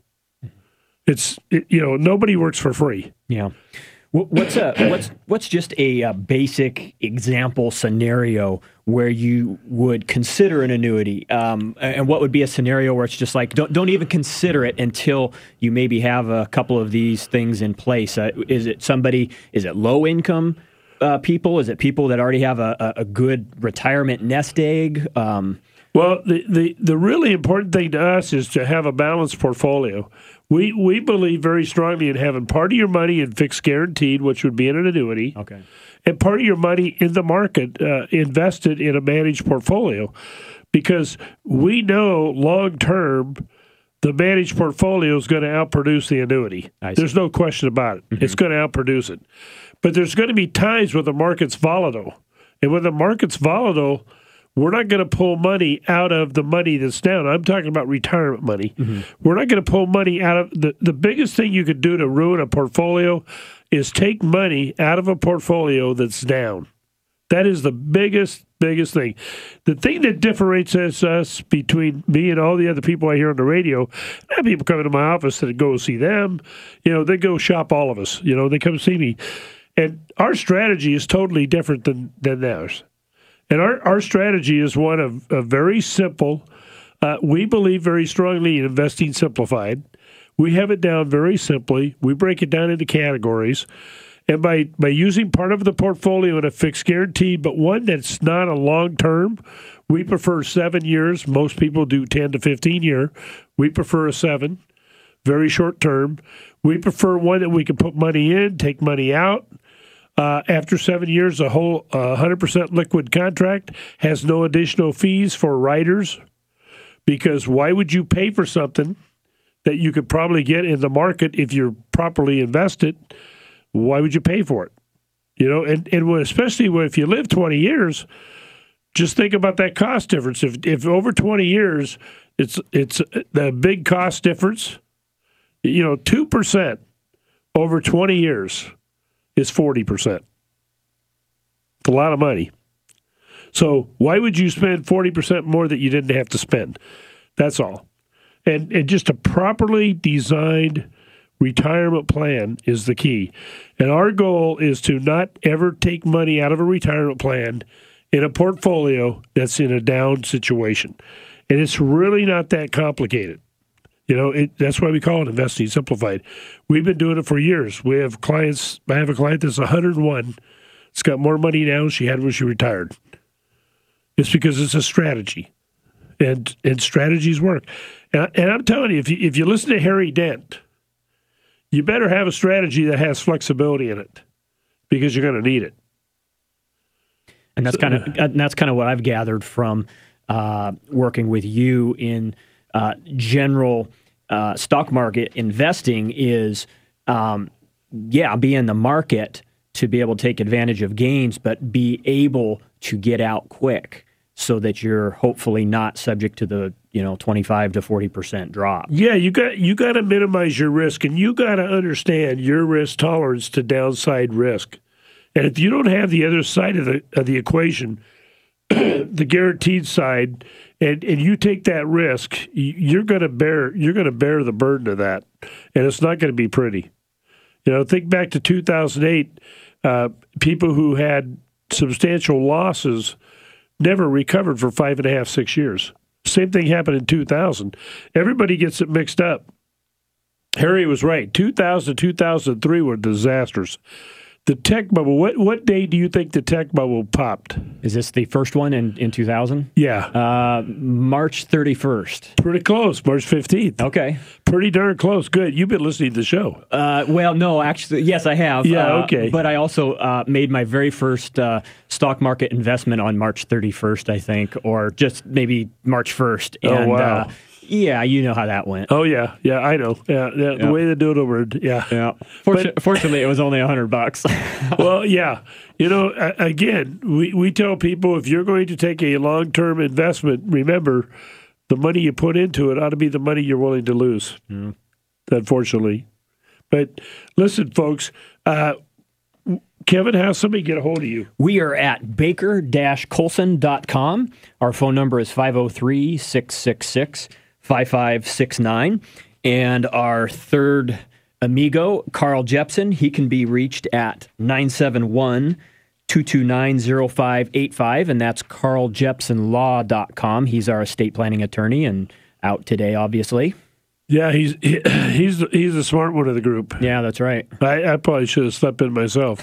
Nobody works for free. Yeah. What's just a basic example scenario where you would consider an annuity, and what would be a scenario where it's just like don't even consider it until you maybe have a couple of these things in place? Is it low income people? Is it people that already have a good retirement nest egg? Well, the really important thing to us is to have a balanced portfolio. We believe very strongly in having part of your money in fixed guaranteed, which would be in an annuity, okay, and part of your money in the market invested in a managed portfolio, because we know long term the managed portfolio is going to outproduce the annuity. There's no question about it. Mm-hmm. It's going to outproduce it. But there's going to be times when the market's volatile, and when the market's volatile, we're not going to pull money out of the money that's down. I'm talking about retirement money. Mm-hmm. We're not going to pull money out of the biggest thing you could do to ruin a portfolio is take money out of a portfolio that's down. That is the biggest thing. The thing that differentiates us between me and all the other people I hear on the radio, I have people coming to my office that go see them. They go shop all of us. They come see me. And our strategy is totally different than theirs. And our strategy is one of very simple. We believe very strongly in investing simplified. We have it down very simply. We break it down into categories. And by using part of the portfolio in a fixed guarantee, but one that's not a long term, we prefer 7 years. Most people do 10 to 15 year. We prefer a 7, very short term. We prefer one that we can put money in, take money out. After 7 years, a whole 100% liquid contract has no additional fees for writers, because why would you pay for something that you could probably get in the market if you're properly invested? Why would you pay for it? And especially if you live 20 years, just think about that cost difference. If over 20 years, it's the big cost difference. 2% over 20 years is 40%. It's a lot of money. So why would you spend 40% more that you didn't have to spend? That's all. And just a properly designed retirement plan is the key. And our goal is to not ever take money out of a retirement plan in a portfolio that's in a down situation. And it's really not that complicated. That's why we call it Investing Simplified. We've been doing it for years. We have clients. I have a client that's 101. It's got more money now than she had when she retired. It's because it's a strategy, and strategies work. And I'm telling you, if you listen to Harry Dent, you better have a strategy that has flexibility in it, because you're going to need it. And that's kind of what I've gathered from working with you in general stock market investing is, be in the market to be able to take advantage of gains, but be able to get out quick so that you're hopefully not subject to the 25 to 40% drop. Yeah, you got to minimize your risk, and you got to understand your risk tolerance to downside risk. And if you don't have the other side of the equation, the guaranteed side, and you take that risk, you're going to bear the burden of that, and it's not going to be pretty. Think back to 2008. People who had substantial losses never recovered for 5.5, 6 years. Same thing happened in 2000. Everybody gets it mixed up. Harry was right. 2000 to 2003 were disasters. The tech bubble, what day do you think the tech bubble popped? Is this the first one in 2000? Yeah. March 31st. Pretty close, March 15th. Okay. Pretty darn close. Good. You've been listening to the show. Well, no, actually, yes, I have. Yeah, okay. But I also made my very first stock market investment on March 31st, I think, or just maybe March 1st. And, wow. Yeah, you know how that went. Oh, yeah. Yeah, I know. Yeah. The way they do it over, yeah. Fortunately, it was only $100. Well, yeah. Again, we tell people, if you're going to take a long-term investment, remember, the money you put into it ought to be the money you're willing to lose, unfortunately. But listen, folks, Kevin, how's somebody get a hold of you? We are at baker-colson.com. Our phone number is 503-666-5569. And our third amigo, Carl Jepsen, he can be reached at 971-229-0585, and that's carljepsenlaw.com. He's our estate planning attorney and out today, obviously. Yeah, he's the smart one of the group. Yeah, that's right. I probably should have slept in myself.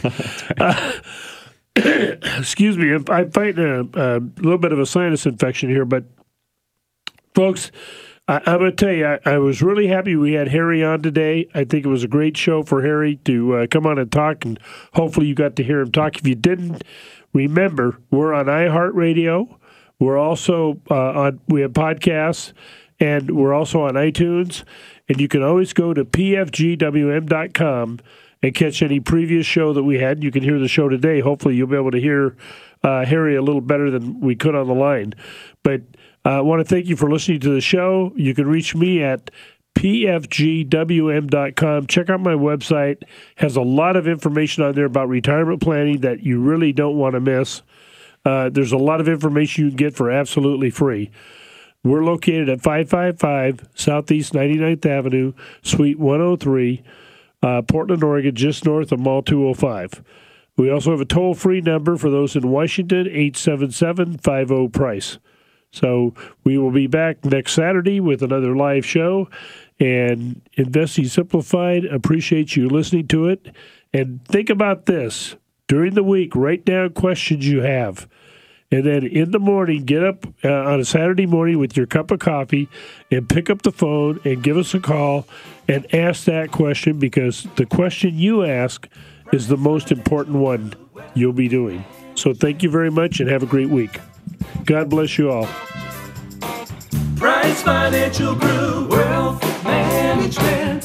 Excuse me, I'm fighting a little bit of a sinus infection here, but folks, I'm going to tell you, I was really happy we had Harry on today. I think it was a great show for Harry to come on and talk, and hopefully you got to hear him talk. If you didn't, remember, we're on iHeartRadio. We're also we have podcasts, and we're also on iTunes. And you can always go to pfgwm.com and catch any previous show that we had. You can hear the show today. Hopefully you'll be able to hear Harry a little better than we could on the line. But I want to thank you for listening to the show. You can reach me at pfgwm.com. Check out my website. It has a lot of information on there about retirement planning that you really don't want to miss. There's a lot of information you can get for absolutely free. We're located at 555 Southeast 99th Avenue, Suite 103, Portland, Oregon, just north of Mall 205. We also have a toll-free number for those in Washington, 877-50-PRICE. So we will be back next Saturday with another live show. And Investing Simplified, appreciate you listening to it. And think about this. During the week, write down questions you have. And then in the morning, get up on a Saturday morning with your cup of coffee and pick up the phone and give us a call and ask that question, because the question you ask is the most important one you'll be doing. So thank you very much and have a great week. God bless you all. Price Financial Group, Wealth Management.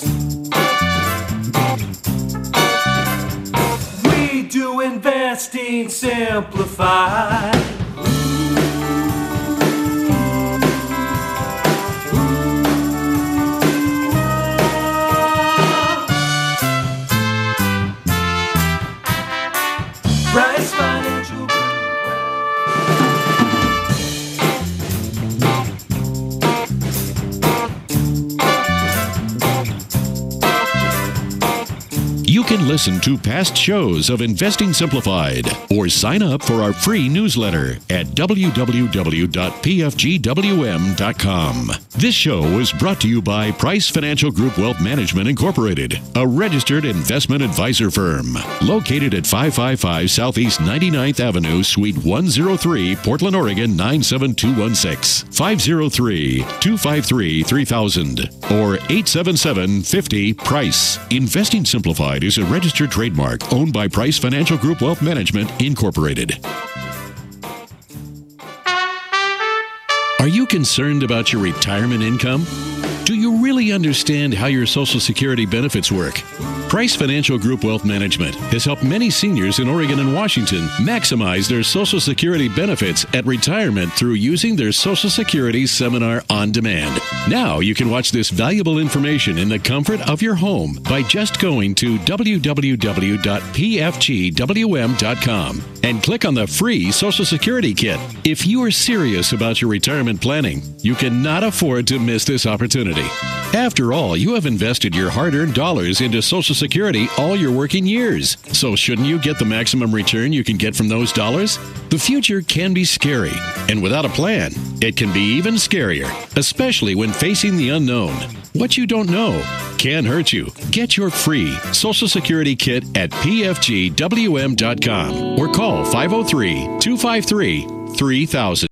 We do investing simplified. Price Financial Group. You can listen to past shows of Investing Simplified or sign up for our free newsletter at www.pfgwm.com. This show was brought to you by Price Financial Group Wealth Management Incorporated, a registered investment advisor firm located at 555 Southeast 99th Avenue, Suite 103, Portland, Oregon 97216, 503-253-3000 or 877-50-PRICE. Investing Simplified is a registered trademark owned by Price Financial Group Wealth Management, Incorporated. Are you concerned about your retirement income? Do you really understand how your Social Security benefits work? Price Financial Group Wealth Management has helped many seniors in Oregon and Washington maximize their Social Security benefits at retirement through using their Social Security Seminar on demand. Now you can watch this valuable information in the comfort of your home by just going to www.pfgwm.com and click on the free Social Security Kit. If you are serious about your retirement planning, you cannot afford to miss this opportunity. After all, you have invested your hard-earned dollars into Social Security all your working years. So shouldn't you get the maximum return you can get from those dollars? The future can be scary, and without a plan, it can be even scarier, especially when facing the unknown. What you don't know can hurt you. Get your free Social Security Kit at pfgwm.com or call 503-253-3000.